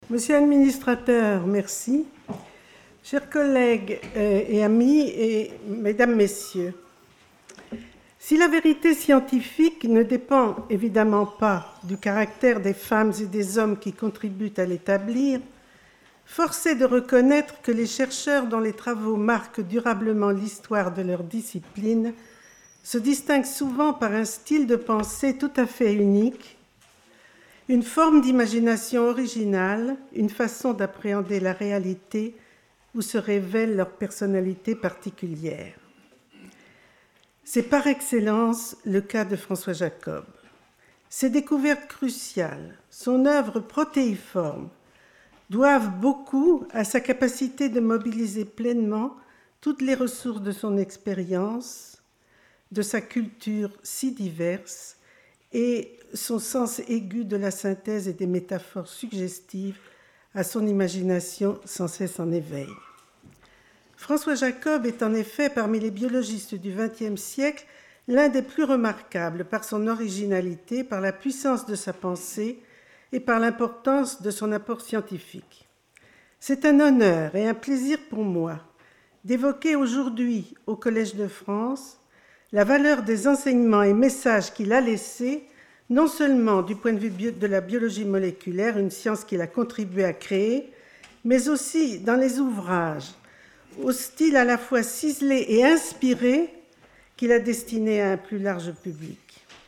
Monsieur l'administrateur, merci. Chers collègues et amis, et mesdames, messieurs, si la vérité scientifique ne dépend évidemment pas du caractère des femmes et des hommes qui contribuent à l'établir, force est de reconnaître que les chercheurs dont les travaux marquent durablement l'histoire de leur discipline se distinguent souvent par un style de pensée tout à fait unique, une forme d'imagination originale, une façon d'appréhender la réalité où se révèle leur personnalité particulière. C'est par excellence le cas de François Jacob. Ses découvertes cruciales, son œuvre protéiforme, doivent beaucoup à sa capacité de mobiliser pleinement toutes les ressources de son expérience, de sa culture si diverse et son sens aigu de la synthèse et des métaphores suggestives à son imagination sans cesse en éveil. François Jacob est en effet, parmi les biologistes du XXe siècle, l'un des plus remarquables par son originalité, par la puissance de sa pensée et par l'importance de son apport scientifique. C'est un honneur et un plaisir pour moi d'évoquer aujourd'hui au Collège de France la valeur des enseignements et messages qu'il a laissés, non seulement du point de vue de la biologie moléculaire, une science qu'il a contribué à créer, mais aussi dans les ouvrages, au style à la fois ciselé et inspiré qu'il a destiné à un plus large public.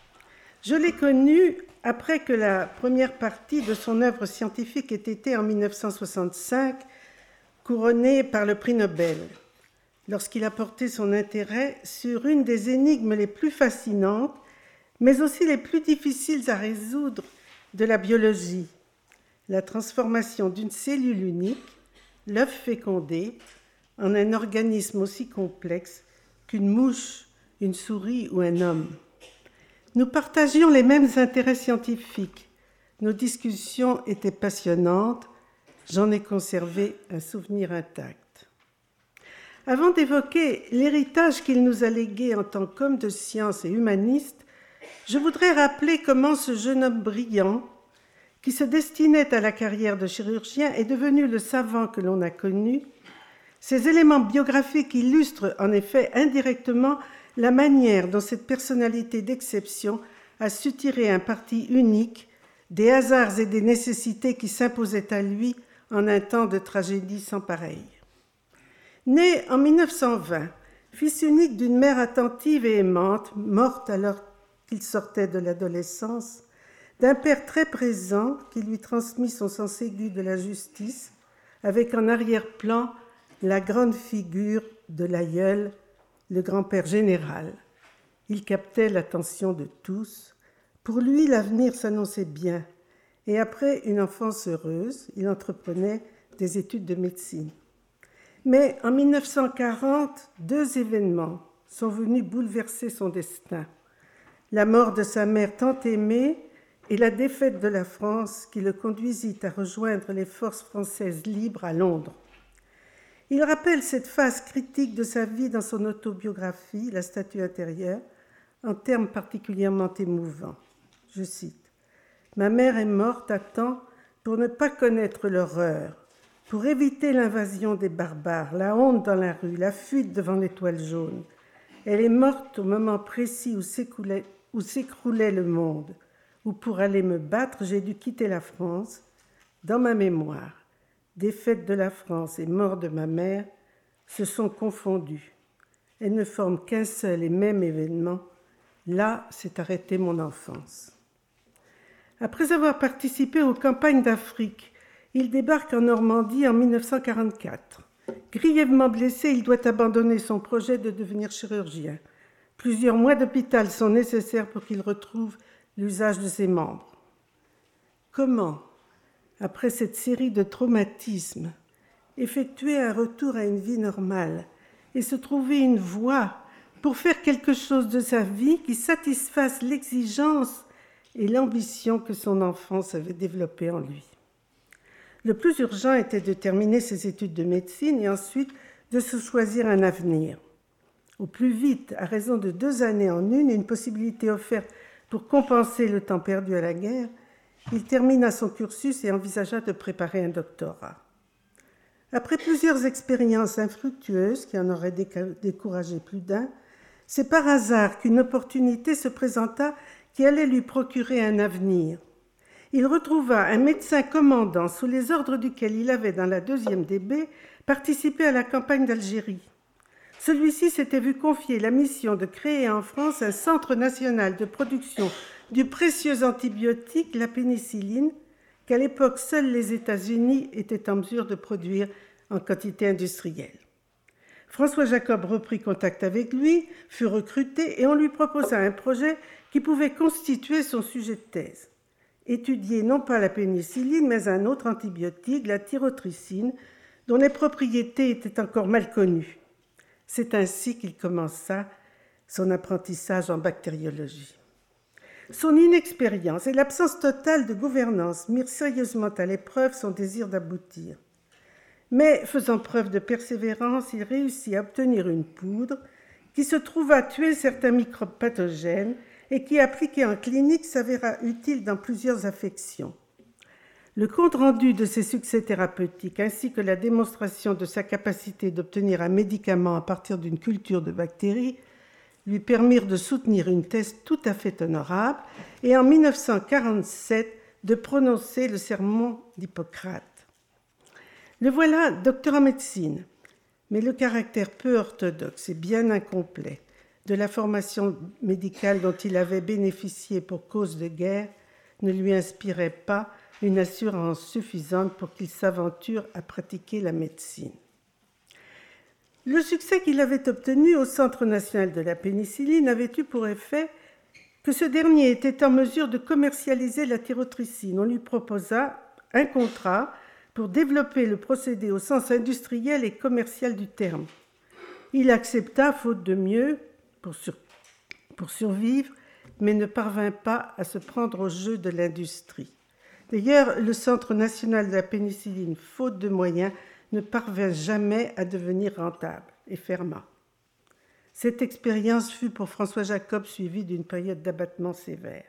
Je l'ai connu après que la première partie de son œuvre scientifique ait été, en 1965, couronnée par le prix Nobel, lorsqu'il a porté son intérêt sur une des énigmes les plus fascinantes, mais aussi les plus difficiles à résoudre de la biologie, la transformation d'une cellule unique, l'œuf fécondé, en un organisme aussi complexe qu'une mouche, une souris ou un homme. Nous partagions les mêmes intérêts scientifiques. Nos discussions étaient passionnantes. J'en ai conservé un souvenir intact. Avant d'évoquer l'héritage qu'il nous a légué en tant qu'homme de science et humaniste, je voudrais rappeler comment ce jeune homme brillant, qui se destinait à la carrière de chirurgien, est devenu le savant que l'on a connu. Ces éléments biographiques illustrent en effet indirectement la manière dont cette personnalité d'exception a su tirer un parti unique des hasards et des nécessités qui s'imposaient à lui en un temps de tragédie sans pareille. Né en 1920, fils unique d'une mère attentive et aimante, morte alors qu'il sortait de l'adolescence, d'un père très présent qui lui transmit son sens aigu de la justice, avec en arrière-plan la grande figure de l'aïeul, le grand-père général. Il captait l'attention de tous. Pour lui, l'avenir s'annonçait bien. Et après une enfance heureuse, il entreprenait des études de médecine. Mais en 1940, deux événements sont venus bouleverser son destin. La mort de sa mère tant aimée et la défaite de la France qui le conduisit à rejoindre les forces françaises libres à Londres. Il rappelle cette phase critique de sa vie dans son autobiographie, La statue intérieure, en termes particulièrement émouvants. Je cite : « Ma mère est morte à temps pour ne pas connaître l'horreur, pour éviter l'invasion des barbares, la honte dans la rue, la fuite devant l'étoile jaune. Elle est morte au moment précis où s'écroulait le monde, où pour aller me battre, j'ai dû quitter la France. Dans ma mémoire, défaite de la France et mort de ma mère se sont confondues. Elles ne forment qu'un seul et même événement. Là s'est arrêtée mon enfance. » Après avoir participé aux campagnes d'Afrique, il débarque en Normandie en 1944. Grièvement blessé, il doit abandonner son projet de devenir chirurgien. Plusieurs mois d'hôpital sont nécessaires pour qu'il retrouve l'usage de ses membres. Comment, après cette série de traumatismes, effectuer un retour à une vie normale et se trouver une voie pour faire quelque chose de sa vie qui satisfasse l'exigence et l'ambition que son enfance avait développée en lui. Le plus urgent était de terminer ses études de médecine et ensuite de se choisir un avenir. Au plus vite, à raison de 2 années en une possibilité offerte pour compenser le temps perdu à la guerre, il termina son cursus et envisagea de préparer un doctorat. Après plusieurs expériences infructueuses qui en auraient découragé plus d'un, c'est par hasard qu'une opportunité se présenta qui allait lui procurer un avenir. Il retrouva un médecin commandant sous les ordres duquel il avait, dans la 2e DB, participé à la campagne d'Algérie. Celui-ci s'était vu confier la mission de créer en France un centre national de production du précieux antibiotique, la pénicilline, qu'à l'époque seuls les États-Unis étaient en mesure de produire en quantité industrielle. François Jacob reprit contact avec lui, fut recruté et on lui proposa un projet qui pouvait constituer son sujet de thèse. Étudier non pas la pénicilline, mais un autre antibiotique, la thyrotricine, dont les propriétés étaient encore mal connues. C'est ainsi qu'il commença son apprentissage en bactériologie. Son inexpérience et l'absence totale de gouvernance mirent sérieusement à l'épreuve son désir d'aboutir. Mais, faisant preuve de persévérance, il réussit à obtenir une poudre qui se trouva tuer certains microbes pathogènes et qui, appliquée en clinique, s'avéra utile dans plusieurs affections. Le compte-rendu de ses succès thérapeutiques ainsi que la démonstration de sa capacité d'obtenir un médicament à partir d'une culture de bactéries lui permirent de soutenir une thèse tout à fait honorable et en 1947 de prononcer le sermon d'Hippocrate. Le voilà docteur en médecine, mais le caractère peu orthodoxe et bien incomplet de la formation médicale dont il avait bénéficié pour cause de guerre ne lui inspirait pas une assurance suffisante pour qu'il s'aventure à pratiquer la médecine. Le succès qu'il avait obtenu au Centre national de la pénicilline avait eu pour effet que ce dernier était en mesure de commercialiser la thyrotricine. On lui proposa un contrat pour développer le procédé au sens industriel et commercial du terme. Il accepta, faute de mieux, pour survivre, mais ne parvint pas à se prendre au jeu de l'industrie. D'ailleurs, le Centre national de la pénicilline, faute de moyens, ne parvint jamais à devenir rentable et ferma. Cette expérience fut pour François Jacob suivie d'une période d'abattement sévère.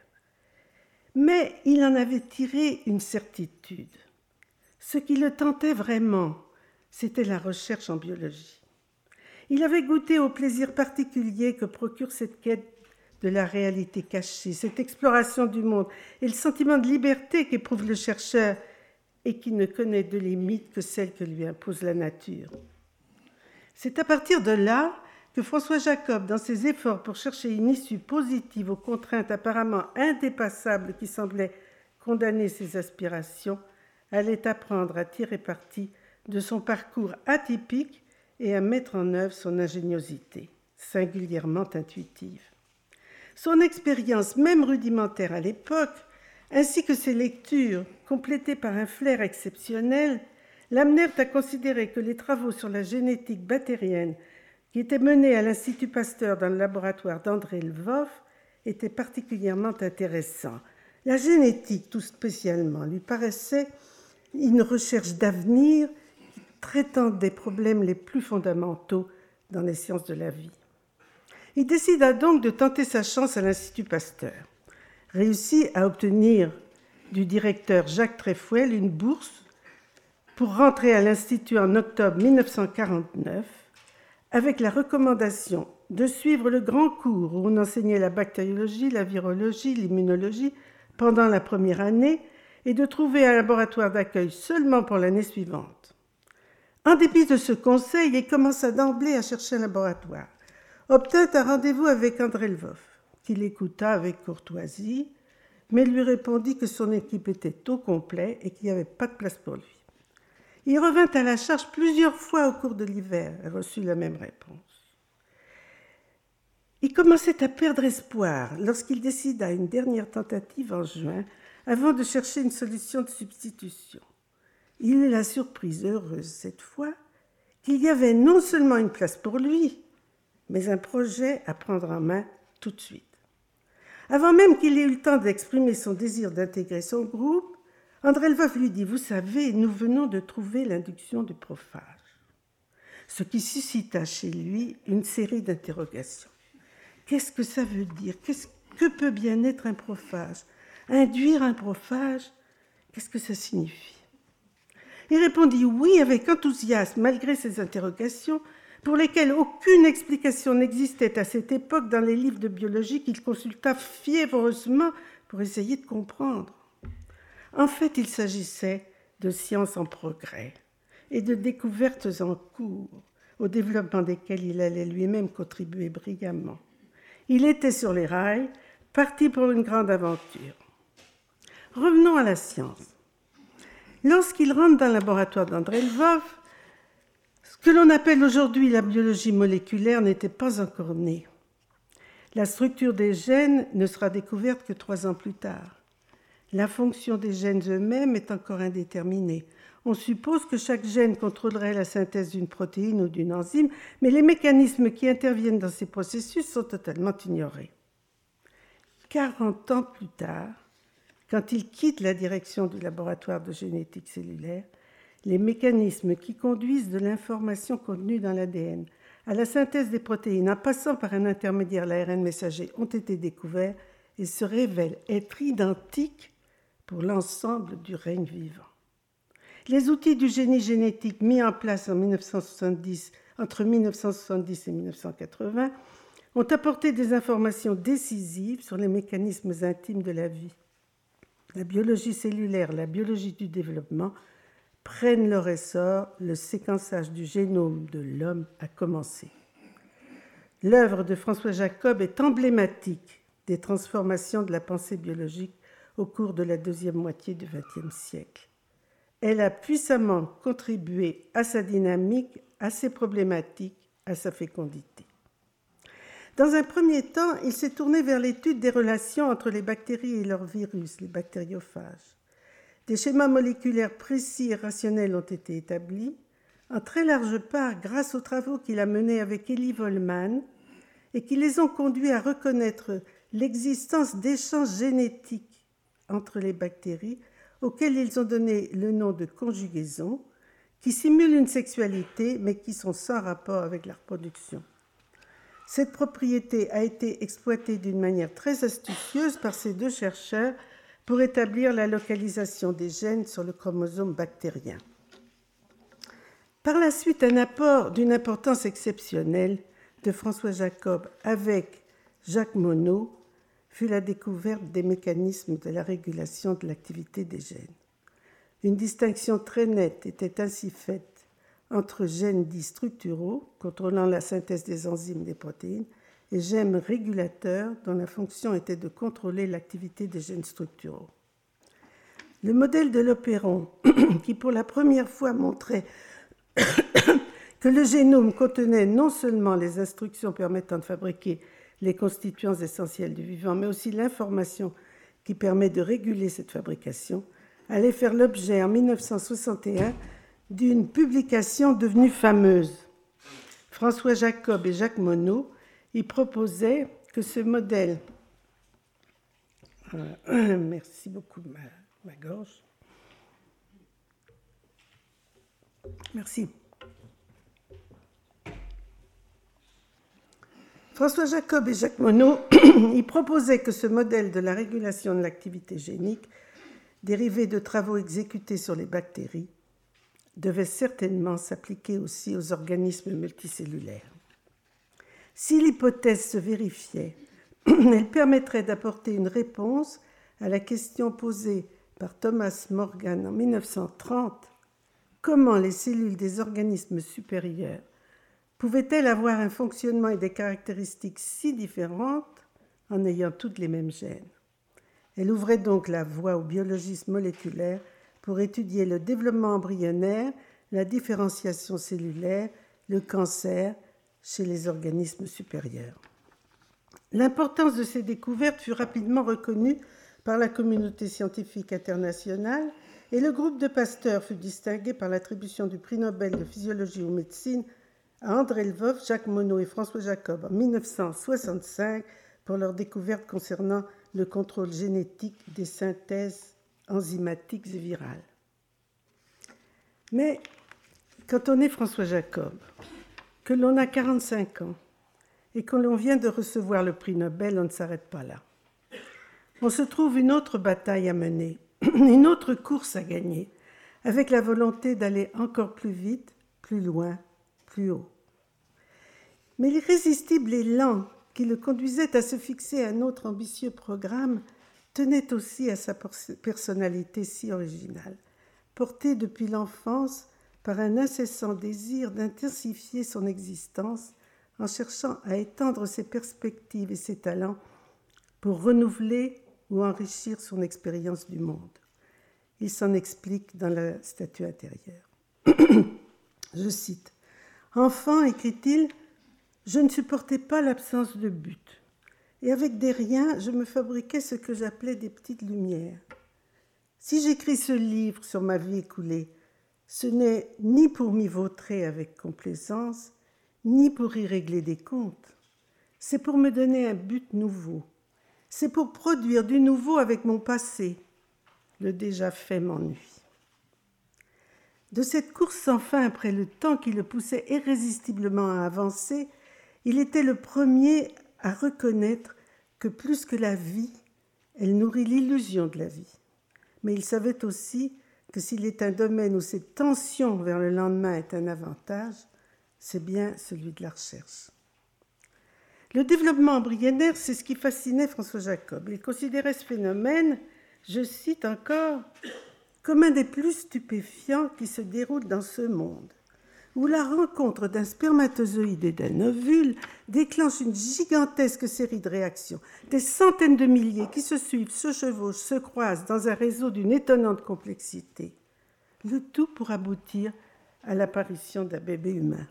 Mais il en avait tiré une certitude. Ce qui le tentait vraiment, c'était la recherche en biologie. Il avait goûté au plaisir particulier que procure cette quête de la réalité cachée, cette exploration du monde et le sentiment de liberté qu'éprouve le chercheur et qui ne connaît de limite que celle que lui impose la nature. C'est à partir de là que François Jacob, dans ses efforts pour chercher une issue positive aux contraintes apparemment indépassables qui semblaient condamner ses aspirations, allait apprendre à tirer parti de son parcours atypique et à mettre en œuvre son ingéniosité, singulièrement intuitive. Son expérience, même rudimentaire à l'époque, ainsi que ses lectures, complétées par un flair exceptionnel, l'amenèrent à considérer que les travaux sur la génétique bactérienne qui étaient menés à l'Institut Pasteur dans le laboratoire d'André Lvov étaient particulièrement intéressants. La génétique, tout spécialement, lui paraissait une recherche d'avenir traitant des problèmes les plus fondamentaux dans les sciences de la vie. Il décida donc de tenter sa chance à l'Institut Pasteur. Réussit à obtenir du directeur Jacques Tréfouel une bourse pour rentrer à l'Institut en octobre 1949 avec la recommandation de suivre le grand cours où on enseignait la bactériologie, la virologie, l'immunologie pendant la première année et de trouver un laboratoire d'accueil seulement pour l'année suivante. En dépit de ce conseil, il commença d'emblée à chercher un laboratoire. Obtint un rendez-vous avec André Lvov, qui l'écouta avec courtoisie, mais lui répondit que son équipe était au complet et qu'il n'y avait pas de place pour lui. Il revint à la charge plusieurs fois au cours de l'hiver et reçut la même réponse. Il commençait à perdre espoir lorsqu'il décida une dernière tentative en juin avant de chercher une solution de substitution. Il eut la surprise heureuse cette fois qu'il y avait non seulement une place pour lui, mais un projet à prendre en main tout de suite. Avant même qu'il ait eu le temps d'exprimer son désir d'intégrer son groupe, André Lvov lui dit « Vous savez, nous venons de trouver l'induction du prophage », ce qui suscita chez lui une série d'interrogations. Qu'est-ce que ça veut dire ? Que peut bien être un prophage ? Induire un prophage, qu'est-ce que ça signifie? Il répondit oui avec enthousiasme, malgré ses interrogations, pour lesquelles aucune explication n'existait à cette époque dans les livres de biologie qu'il consulta fiévreusement pour essayer de comprendre. En fait, il s'agissait de sciences en progrès et de découvertes en cours, au développement desquelles il allait lui-même contribuer brillamment. Il était sur les rails, parti pour une grande aventure. Revenons à la science. Lorsqu'il rentre dans le laboratoire d'André Lvov, ce que l'on appelle aujourd'hui la biologie moléculaire n'était pas encore né. La structure des gènes ne sera découverte que 3 ans plus tard. La fonction des gènes eux-mêmes est encore indéterminée. On suppose que chaque gène contrôlerait la synthèse d'une protéine ou d'une enzyme, mais les mécanismes qui interviennent dans ces processus sont totalement ignorés. 40 ans plus tard, quand il quitte la direction du laboratoire de génétique cellulaire, les mécanismes qui conduisent de l'information contenue dans l'ADN à la synthèse des protéines en passant par un intermédiaire, l'ARN messager, ont été découverts et se révèlent être identiques pour l'ensemble du règne vivant. Les outils du génie génétique mis en place entre 1970 et 1980 ont apporté des informations décisives sur les mécanismes intimes de la vie. La biologie cellulaire, la biologie du développement prennent leur essor, le séquençage du génome de l'homme a commencé. L'œuvre de François Jacob est emblématique des transformations de la pensée biologique au cours de la deuxième moitié du XXe siècle. Elle a puissamment contribué à sa dynamique, à ses problématiques, à sa fécondité. Dans un premier temps, il s'est tourné vers l'étude des relations entre les bactéries et leurs virus, les bactériophages. Des schémas moléculaires précis et rationnels ont été établis, en très large part grâce aux travaux qu'il a menés avec Elie Wollman et qui les ont conduits à reconnaître l'existence d'échanges génétiques entre les bactéries auxquels ils ont donné le nom de conjugaison, qui simulent une sexualité mais qui sont sans rapport avec la reproduction. Cette propriété a été exploitée d'une manière très astucieuse par ces 2 chercheurs pour établir la localisation des gènes sur le chromosome bactérien. Par la suite, un apport d'une importance exceptionnelle de François Jacob avec Jacques Monod fut la découverte des mécanismes de la régulation de l'activité des gènes. Une distinction très nette était ainsi faite entre gènes dits structuraux, contrôlant la synthèse des enzymes des protéines, et gènes régulateurs dont la fonction était de contrôler l'activité des gènes structuraux. Le modèle de l'Opéron, qui pour la première fois montrait que le génome contenait non seulement les instructions permettant de fabriquer les constituants essentiels du vivant, mais aussi l'information qui permet de réguler cette fabrication, allait faire l'objet en 1961 d'une publication devenue fameuse. François Jacob et Jacques Monod y proposaient que ce modèle... Merci beaucoup, ma gorge. Merci. François Jacob et Jacques Monod y proposaient que ce modèle de la régulation de l'activité génique, dérivé de travaux exécutés sur les bactéries, devait certainement s'appliquer aussi aux organismes multicellulaires. Si l'hypothèse se vérifiait, elle permettrait d'apporter une réponse à la question posée par Thomas Morgan en 1930, comment les cellules des organismes supérieurs pouvaient-elles avoir un fonctionnement et des caractéristiques si différentes en ayant toutes les mêmes gènes? Elle ouvrait donc la voie au biologisme moléculaire pour étudier le développement embryonnaire, la différenciation cellulaire, le cancer chez les organismes supérieurs. L'importance de ces découvertes fut rapidement reconnue par la communauté scientifique internationale et le groupe de Pasteur fut distingué par l'attribution du prix Nobel de physiologie ou médecine à André Lvov, Jacques Monod et François Jacob en 1965 pour leur découverte concernant le contrôle génétique des synthèses enzymatiques et virales. Mais quand on est François Jacob, que l'on a 45 ans et que l'on vient de recevoir le prix Nobel, on ne s'arrête pas là. on se trouve une autre bataille à mener, une autre course à gagner, avec la volonté d'aller encore plus vite, plus loin, plus haut. Mais l'irrésistible élan qui le conduisait à se fixer un autre ambitieux programme tenait aussi à sa personnalité si originale, portée depuis l'enfance par un incessant désir d'intensifier son existence en cherchant à étendre ses perspectives et ses talents pour renouveler ou enrichir son expérience du monde. Il s'en explique dans la statue intérieure. Je cite, « Enfant, écrit-il, je ne supportais pas l'absence de but. Et avec des riens, je me fabriquais ce que j'appelais des petites lumières. Si j'écris ce livre sur ma vie écoulée, ce n'est ni pour m'y vautrer avec complaisance, ni pour y régler des comptes. C'est pour me donner un but nouveau. C'est pour produire du nouveau avec mon passé. Le déjà fait m'ennuie. » De cette course sans fin après le temps qui le poussait irrésistiblement à avancer, il était le premier à reconnaître que plus que la vie, elle nourrit l'illusion de la vie. Mais il savait aussi que s'il est un domaine où cette tension vers le lendemain est un avantage, c'est bien celui de la recherche. Le développement embryonnaire, c'est ce qui fascinait François Jacob. Il considérait ce phénomène, je cite encore, comme un des plus stupéfiants qui se déroulent dans ce monde, où la rencontre d'un spermatozoïde et d'un ovule déclenche une gigantesque série de réactions, des centaines de milliers qui se suivent, se chevauchent, se croisent dans un réseau d'une étonnante complexité, le tout pour aboutir à l'apparition d'un bébé humain.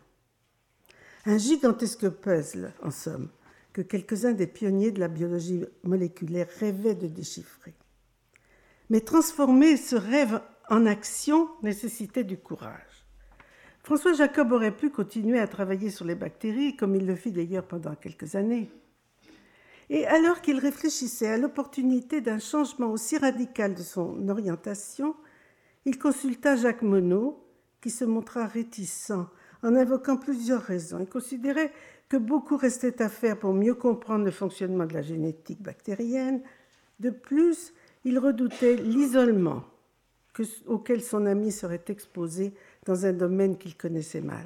Un gigantesque puzzle, en somme, que quelques-uns des pionniers de la biologie moléculaire rêvaient de déchiffrer. Mais transformer ce rêve en action nécessitait du courage. François Jacob aurait pu continuer à travailler sur les bactéries, comme il le fit d'ailleurs pendant quelques années. Et alors qu'il réfléchissait à l'opportunité d'un changement aussi radical de son orientation, il consulta Jacques Monod, qui se montra réticent en invoquant plusieurs raisons. Il considérait que beaucoup restait à faire pour mieux comprendre le fonctionnement de la génétique bactérienne. De plus, il redoutait l'isolement auquel son ami serait exposé dans un domaine qu'il connaissait mal.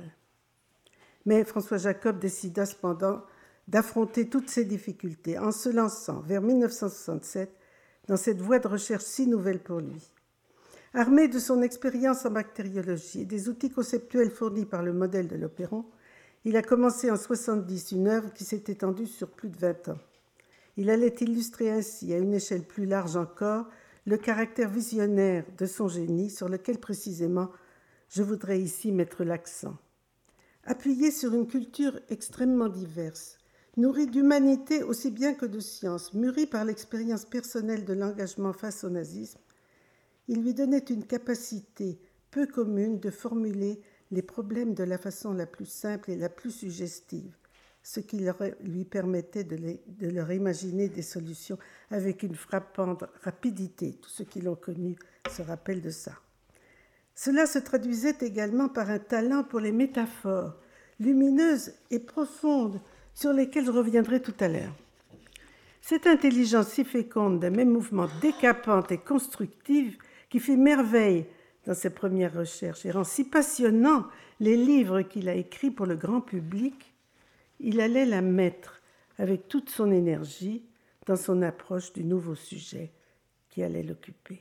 Mais François Jacob décida cependant d'affronter toutes ces difficultés en se lançant vers 1967 dans cette voie de recherche si nouvelle pour lui. Armé de son expérience en bactériologie et des outils conceptuels fournis par le modèle de l'Opéron, il a commencé en 1970 une œuvre qui s'est étendue sur plus de 20 ans. Il allait illustrer ainsi, à une échelle plus large encore, le caractère visionnaire de son génie sur lequel précisément je voudrais ici mettre l'accent. Appuyé sur une culture extrêmement diverse, nourrie d'humanité aussi bien que de science, mûrie par l'expérience personnelle de l'engagement face au nazisme, il lui donnait une capacité peu commune de formuler les problèmes de la façon la plus simple et la plus suggestive, ce qui lui permettait de leur imaginer des solutions avec une frappante rapidité. Tous ceux qui l'ont connu se rappellent de ça. Cela se traduisait également par un talent pour les métaphores, lumineuses et profondes, sur lesquelles je reviendrai tout à l'heure. Cette intelligence si féconde d'un même mouvement décapante et constructive qui fit merveille dans ses premières recherches et rend si passionnant les livres qu'il a écrits pour le grand public, il allait la mettre avec toute son énergie dans son approche du nouveau sujet qui allait l'occuper.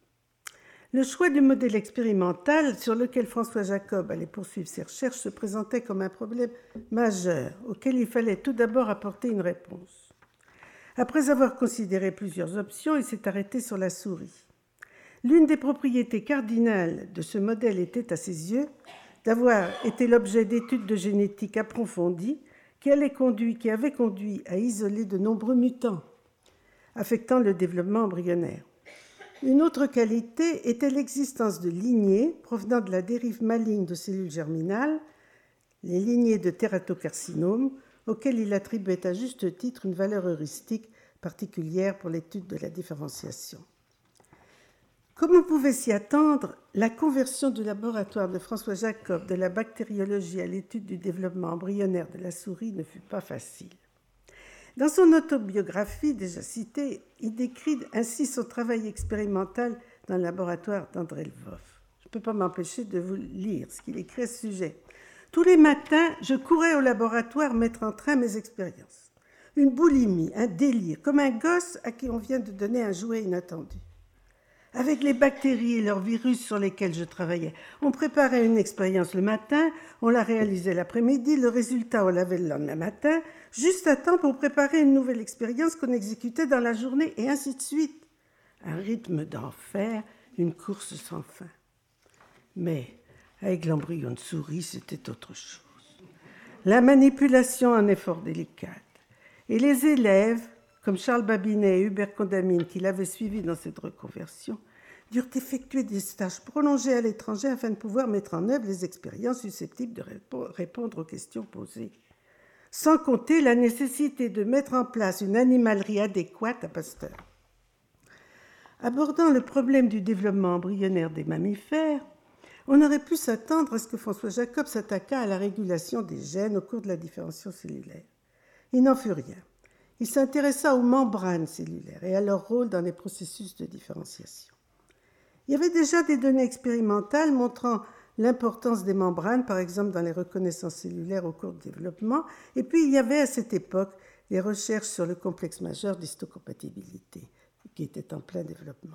Le choix du modèle expérimental sur lequel François Jacob allait poursuivre ses recherches se présentait comme un problème majeur auquel il fallait tout d'abord apporter une réponse. Après avoir considéré plusieurs options, il s'est arrêté sur la souris. L'une des propriétés cardinales de ce modèle était, à ses yeux, d'avoir été l'objet d'études de génétique approfondies qui avaient conduit à isoler de nombreux mutants affectant le développement embryonnaire. Une autre qualité était l'existence de lignées provenant de la dérive maligne de cellules germinales, les lignées de tératocarcinome, auxquelles il attribuait à juste titre une valeur heuristique particulière pour l'étude de la différenciation. Comme on pouvait s'y attendre, la conversion du laboratoire de François Jacob de la bactériologie à l'étude du développement embryonnaire de la souris ne fut pas facile. Dans son autobiographie, déjà citée, il décrit ainsi son travail expérimental dans le laboratoire d'André Lvov. Je ne peux pas m'empêcher de vous lire ce qu'il écrit à ce sujet. « Tous les matins, je courais au laboratoire mettre en train mes expériences. Une boulimie, un délire, comme un gosse à qui on vient de donner un jouet inattendu. Avec les bactéries et leurs virus sur lesquels je travaillais, on préparait une expérience le matin, on la réalisait l'après-midi, le résultat on l'avait le lendemain matin, juste à temps pour préparer une nouvelle expérience qu'on exécutait dans la journée, et ainsi de suite. Un rythme d'enfer, une course sans fin. Mais avec l'embryon de souris, c'était autre chose. La manipulation en est fort délicate. Et les élèves, comme Charles Babinet et Hubert Condamine, qui l'avaient suivi dans cette reconversion, durent effectuer des stages prolongés à l'étranger afin de pouvoir mettre en œuvre les expériences susceptibles de répondre aux questions posées. Sans compter la nécessité de mettre en place une animalerie adéquate à Pasteur. Abordant le problème du développement embryonnaire des mammifères, on aurait pu s'attendre à ce que François Jacob s'attaquât à la régulation des gènes au cours de la différenciation cellulaire. Il n'en fut rien. Il s'intéressa aux membranes cellulaires et à leur rôle dans les processus de différenciation. Il y avait déjà des données expérimentales montrant l'importance des membranes, par exemple dans les reconnaissances cellulaires au cours du développement, et puis il y avait à cette époque des recherches sur le complexe majeur d'histocompatibilité, qui était en plein développement.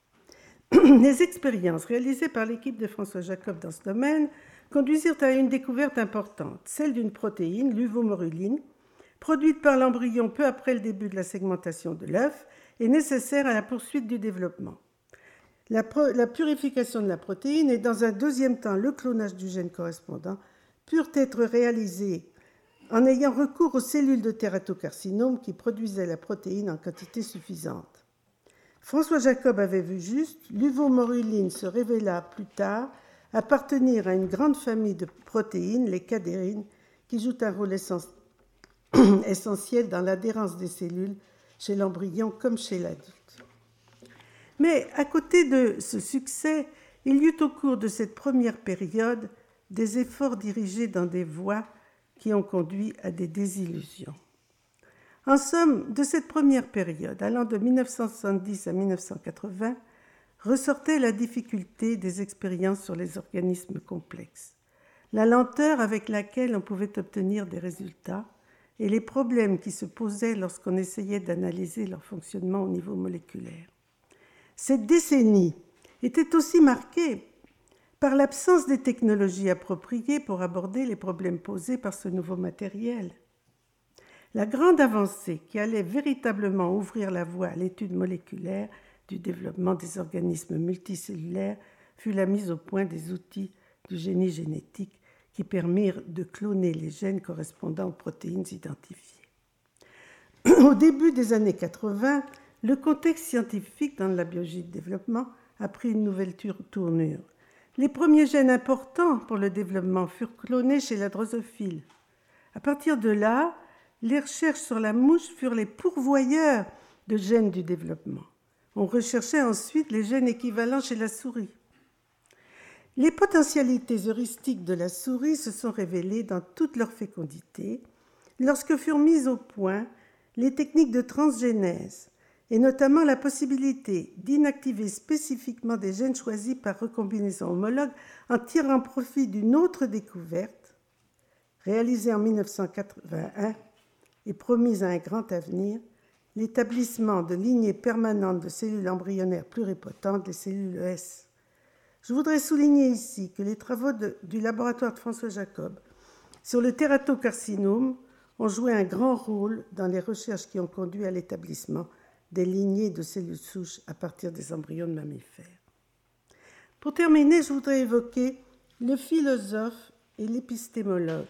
Les expériences réalisées par l'équipe de François Jacob dans ce domaine conduisirent à une découverte importante, celle d'une protéine, l'uvomoruline, produite par l'embryon peu après le début de la segmentation de l'œuf et nécessaire à la poursuite du développement. La purification de la protéine et dans un deuxième temps le clonage du gène correspondant purent être réalisés en ayant recours aux cellules de tératocarcinome qui produisaient la protéine en quantité suffisante. François Jacob avait vu juste, l'uvomoruline se révéla plus tard appartenir à une grande famille de protéines, les cadérines, qui jouent un rôle essentiel dans l'adhérence des cellules chez l'embryon comme chez l'adulte. Mais à côté de ce succès, il y eut au cours de cette première période des efforts dirigés dans des voies qui ont conduit à des désillusions. En somme, de cette première période, allant de 1970 à 1980, ressortait la difficulté des expériences sur les organismes complexes, la lenteur avec laquelle on pouvait obtenir des résultats et les problèmes qui se posaient lorsqu'on essayait d'analyser leur fonctionnement au niveau moléculaire. Cette décennie était aussi marquée par l'absence des technologies appropriées pour aborder les problèmes posés par ce nouveau matériel. La grande avancée qui allait véritablement ouvrir la voie à l'étude moléculaire du développement des organismes multicellulaires fut la mise au point des outils du génie génétique qui permirent de cloner les gènes correspondant aux protéines identifiées. Au début des années 80, le contexte scientifique dans la biologie de développement a pris une nouvelle tournure. Les premiers gènes importants pour le développement furent clonés chez la drosophile. À partir de là, les recherches sur la mouche furent les pourvoyeurs de gènes du développement. On recherchait ensuite les gènes équivalents chez la souris. Les potentialités heuristiques de la souris se sont révélées dans toute leur fécondité lorsque furent mises au point les techniques de transgénèse et notamment la possibilité d'inactiver spécifiquement des gènes choisis par recombinaison homologue en tirant profit d'une autre découverte réalisée en 1981 et promise à un grand avenir, l'établissement de lignées permanentes de cellules embryonnaires pluripotentes, les cellules ES. Je voudrais souligner ici que les travaux du laboratoire de François Jacob sur le tératocarcinome ont joué un grand rôle dans les recherches qui ont conduit à l'établissement des lignées de cellules souches à partir des embryons de mammifères. Pour terminer, je voudrais évoquer le philosophe et l'épistémologue.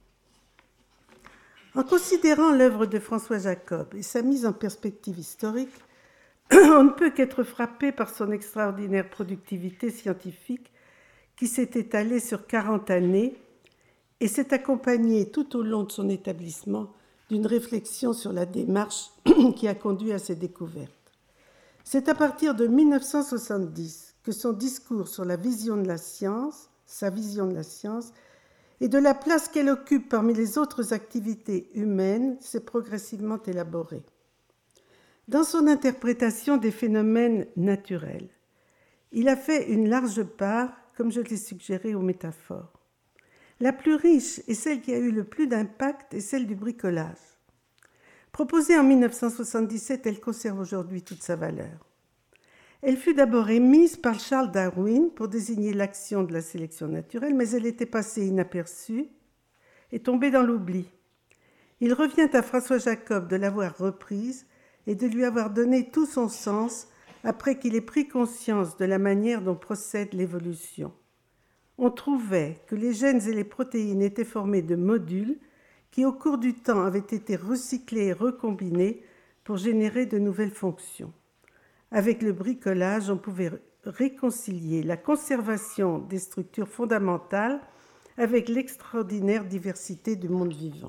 En considérant l'œuvre de François Jacob et sa mise en perspective historique, on ne peut qu'être frappé par son extraordinaire productivité scientifique qui s'est étalée sur 40 années et s'est accompagnée tout au long de son établissement d'une réflexion sur la démarche qui a conduit à ses découvertes. C'est à partir de 1970 que son discours sur la vision de la science, sa vision de la science, et de la place qu'elle occupe parmi les autres activités humaines s'est progressivement élaborée. Dans son interprétation des phénomènes naturels, il a fait une large part, comme je l'ai suggéré, aux métaphores. La plus riche et celle qui a eu le plus d'impact est celle du bricolage. Proposée en 1977, elle conserve aujourd'hui toute sa valeur. Elle fut d'abord émise par Charles Darwin pour désigner l'action de la sélection naturelle, mais elle était passée inaperçue et tombée dans l'oubli. Il revient à François Jacob de l'avoir reprise et de lui avoir donné tout son sens après qu'il ait pris conscience de la manière dont procède l'évolution. On trouvait que les gènes et les protéines étaient formés de modules qui, au cours du temps, avaient été recyclés et recombinés pour générer de nouvelles fonctions. Avec le bricolage, on pouvait réconcilier la conservation des structures fondamentales avec l'extraordinaire diversité du monde vivant.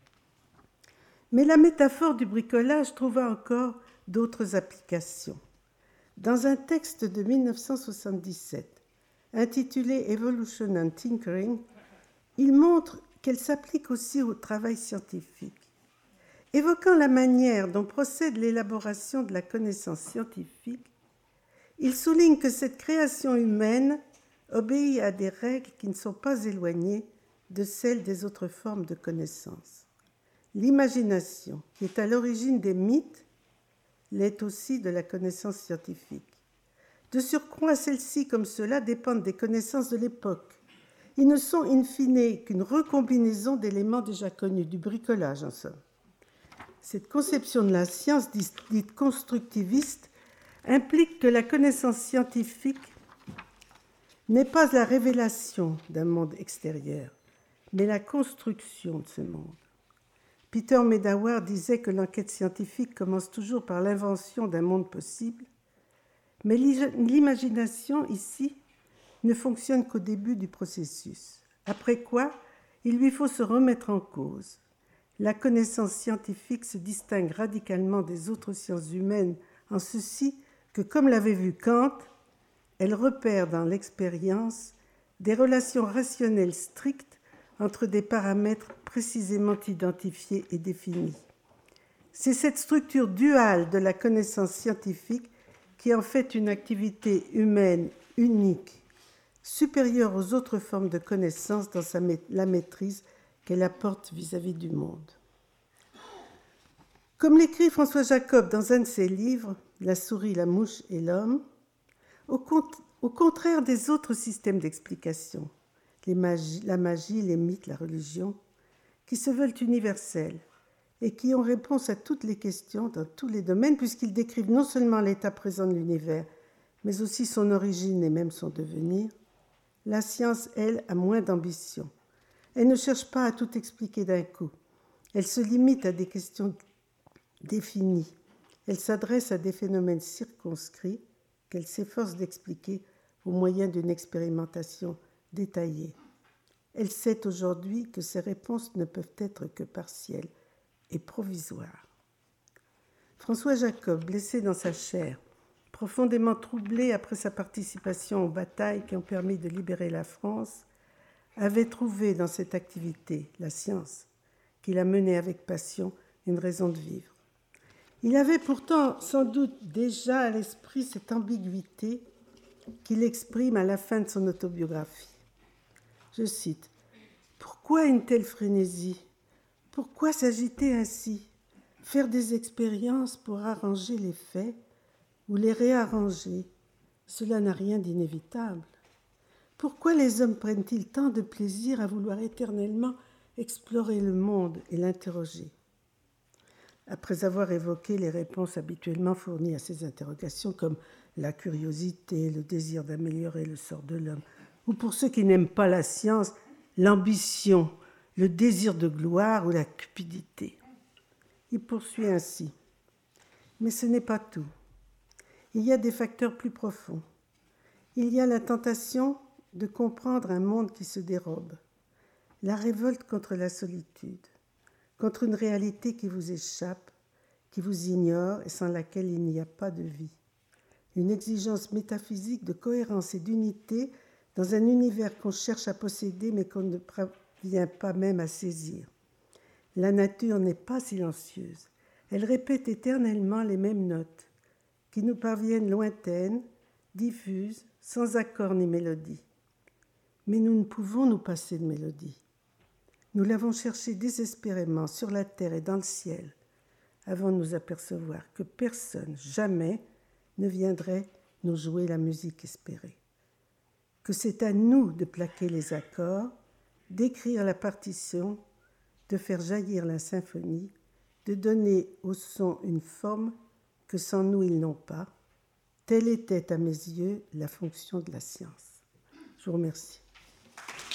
Mais la métaphore du bricolage trouva encore d'autres applications. Dans un texte de 1977, intitulé Evolution and Tinkering, il montre qu'elle s'applique aussi au travail scientifique. Évoquant la manière dont procède l'élaboration de la connaissance scientifique, il souligne que cette création humaine obéit à des règles qui ne sont pas éloignées de celles des autres formes de connaissance. L'imagination, qui est à l'origine des mythes, l'est aussi de la connaissance scientifique. De surcroît, celles-ci, comme cela, dépendent des connaissances de l'époque. Ils ne sont in fine qu'une recombinaison d'éléments déjà connus, du bricolage en somme. Cette conception de la science dite constructiviste implique que la connaissance scientifique n'est pas la révélation d'un monde extérieur, mais la construction de ce monde. Peter Medawar disait que l'enquête scientifique commence toujours par l'invention d'un monde possible, mais l'imagination, ici, ne fonctionne qu'au début du processus. Après quoi, il lui faut se remettre en cause. La connaissance scientifique se distingue radicalement des autres sciences humaines en ceci que, comme l'avait vu Kant, elle repère dans l'expérience des relations rationnelles strictes entre des paramètres précisément identifiés et définis. C'est cette structure duale de la connaissance scientifique qui en fait une activité humaine unique, supérieure aux autres formes de connaissance dans la maîtrise qu'elle apporte vis-à-vis du monde. Comme l'écrit François Jacob dans un de ses livres, La souris, la mouche et l'homme, au contraire des autres systèmes d'explication, la magie, les mythes, la religion, qui se veulent universels et qui ont réponse à toutes les questions dans tous les domaines, puisqu'ils décrivent non seulement l'état présent de l'univers, mais aussi son origine et même son devenir, la science, elle, a moins d'ambition. Elle ne cherche pas à tout expliquer d'un coup. Elle se limite à des questions définies. Elle s'adresse à des phénomènes circonscrits qu'elle s'efforce d'expliquer au moyen d'une expérimentation détaillée. Elle sait aujourd'hui que ces réponses ne peuvent être que partielles et provisoires. François Jacob, blessé dans sa chair, profondément troublé après sa participation aux batailles qui ont permis de libérer la France, avait trouvé dans cette activité, la science, qu'il a menée avec passion, une raison de vivre. Il avait pourtant sans doute déjà à l'esprit cette ambiguïté qu'il exprime à la fin de son autobiographie. Je cite, « Pourquoi une telle frénésie ? Pourquoi s'agiter ainsi ? Faire des expériences pour arranger les faits ou les réarranger, cela n'a rien d'inévitable. Pourquoi les hommes prennent-ils tant de plaisir à vouloir éternellement explorer le monde et l'interroger ? » Après avoir évoqué les réponses habituellement fournies à ces interrogations, comme la curiosité, le désir d'améliorer le sort de l'homme, ou pour ceux qui n'aiment pas la science, l'ambition, le désir de gloire ou la cupidité. Il poursuit ainsi. Mais ce n'est pas tout. Il y a des facteurs plus profonds. Il y a la tentation de comprendre un monde qui se dérobe, la révolte contre la solitude, contre une réalité qui vous échappe, qui vous ignore et sans laquelle il n'y a pas de vie. Une exigence métaphysique de cohérence et d'unité dans un univers qu'on cherche à posséder mais qu'on ne parvient pas même à saisir. La nature n'est pas silencieuse. Elle répète éternellement les mêmes notes, qui nous parviennent lointaines, diffuses, sans accord ni mélodie. Mais nous ne pouvons nous passer de mélodie. Nous l'avons cherchée désespérément sur la terre et dans le ciel, avant de nous apercevoir que personne, jamais, ne viendrait nous jouer la musique espérée. Que c'est à nous de plaquer les accords, d'écrire la partition, de faire jaillir la symphonie, de donner aux sons une forme que sans nous ils n'ont pas. Telle était à mes yeux la fonction de la science. Je vous remercie.